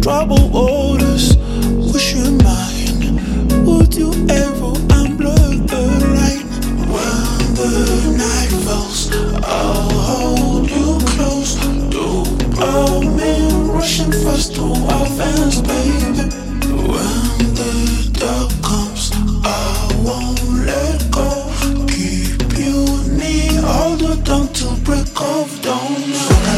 troubled waters. What's your mind? Would you ever unplug the line? When the night falls, I'll hold you close. Dopamine rushing fast to our veins, baby. When the dark comes, I won't let go. Keep you near all the dawn till break of dawn.